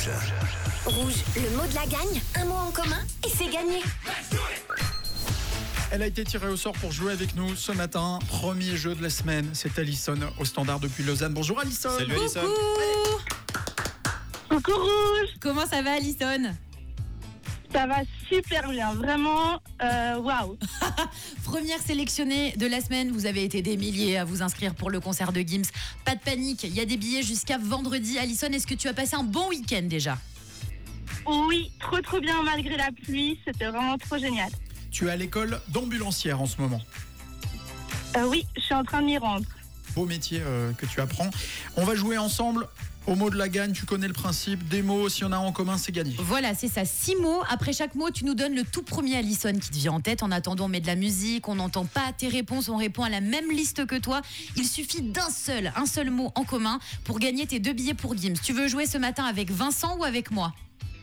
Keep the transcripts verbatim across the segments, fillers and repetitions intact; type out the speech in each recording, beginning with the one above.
Rouge. Rouge, le mot de la gagne, un mot en commun et c'est gagné. Elle a été tirée au sort pour jouer avec nous ce matin. Premier jeu de la semaine, c'est Alison au standard depuis Lausanne. Bonjour Alison. Salut Alison. Coucou Rouge. Comment ça va Alison? Ça va super bien, vraiment, euh, waouh. Première sélectionnée de la semaine, vous avez été des milliers à vous inscrire pour le concert de Gims. Pas de panique, il y a des billets jusqu'à vendredi. Alison, est-ce que tu as passé un bon week-end déjà? Oui, trop trop bien malgré la pluie, c'était vraiment trop génial. Tu es à l'école d'ambulancière en ce moment. Euh, oui, je suis en train de m'y rendre. Beau métier euh, que tu apprends. On va jouer ensemble au mot de la gagne. Tu connais le principe. Des mots, s'il y en a en commun, c'est gagné. Voilà, c'est ça. Six mots. Après chaque mot, tu nous donnes le tout premier Alison qui te vient en tête. En attendant, on met de la musique, on n'entend pas tes réponses, on répond à la même liste que toi. Il suffit d'un seul, un seul mot en commun pour gagner tes deux billets pour Gims. Tu veux jouer ce matin avec Vincent ou avec moi?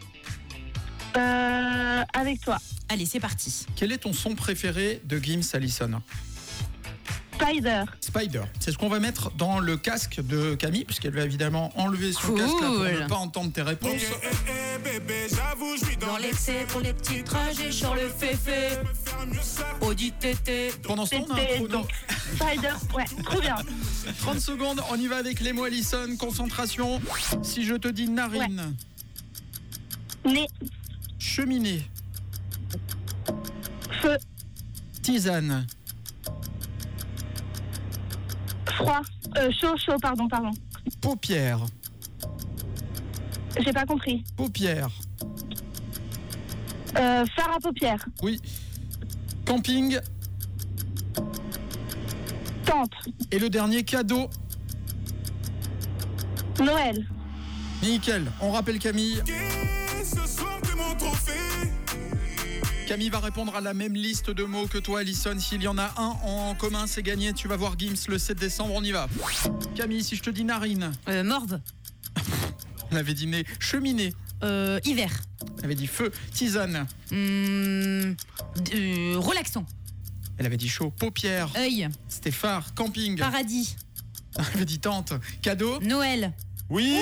Euh, avec toi. Allez, c'est parti. Quel est ton son préféré de Gims, Alison? Spider. Spider. C'est ce qu'on va mettre dans le casque de Camille, puisqu'elle va évidemment enlever son Cool. casque là pour ne pas entendre tes réponses. Dans l'excès pour les petits trajets sur le féfé. Audi T T. Pendant ce temps, on a un C'était chrono. donc Spider, ouais, trop bien. trente secondes, on y va avec les mots, Alison. Concentration. Si je te dis narine, Nez, cheminée, feu, tisane, froid, euh, chaud, chaud, pardon, pardon. paupières, J'ai pas compris. paupières, Euh, fard à paupières, oui, camping, tente, et le dernier cadeau. Noël. Nickel, on rappelle Camille. Camille va répondre à la même liste de mots que toi, Alison. S'il y en a un en commun, c'est gagné. Tu vas voir Gims le sept décembre, on y va. Camille, si je te dis narine, Euh, morve. elle avait dit nez, cheminée, Euh, hiver. elle avait dit feu, tisane, Hum, euh, relaxant. elle avait dit chaud, paupières, Œil. c'était phare, camping, Paradis. elle avait dit tente, cadeau. Noël. Oui.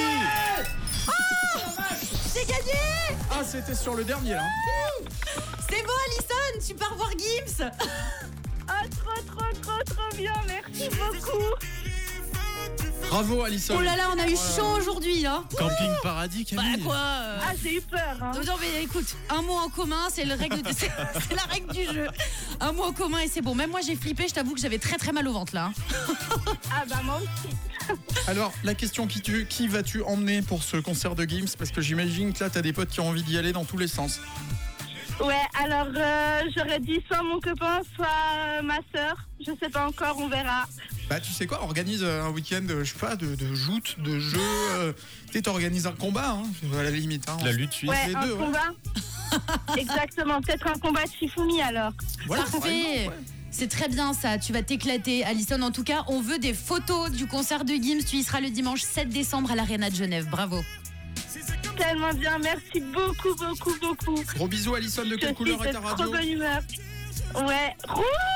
J'ai gagné. Ah, c'était sur le dernier là. C'est bon Alison, tu pars voir Gims. Ah, trop, trop, trop, trop bien, merci beaucoup. Bravo, Alison. Oh là là, on a eu chaud aujourd'hui là. Camping Paradis, Bah Camille. quoi euh, Ah, j'ai eu peur, hein. Non mais écoute, un mot en commun, c'est le règle, de- c'est c'est la règle du jeu. Un mot en commun et c'est bon. Même moi j'ai flippé, je t'avoue que j'avais très très mal au ventre là. hein. Ah, bah, moi aussi. Alors, la question qui tue, qui vas-tu emmener pour ce concert de Gims? Parce que j'imagine que là, t'as des potes qui ont envie d'y aller dans tous les sens. Ouais, alors euh, j'aurais dit soit mon copain, soit euh, ma sœur. Je sais pas encore, on verra. Bah, tu sais quoi, organise euh, un week-end, euh, je sais pas, de, de joutes, de jeux. Euh, tu sais, t'organises un combat, hein, à la limite. Hein, La lutte suisse. Ouais, les un deux, ouais. combat. Exactement, peut-être un combat de Shifumi alors. Voilà, Parfait. par exemple, ouais. C'est très bien ça, tu vas t'éclater Alison. En tout cas, on veut des photos du concert de Gims. Tu y seras le dimanche sept décembre à l'Arena de Genève. Bravo. Tellement bien, merci beaucoup, beaucoup, beaucoup. Gros bisous, Alison. De quelle Je couleur suis est de ta trop radio? bonne humeur. Ouais, rouge.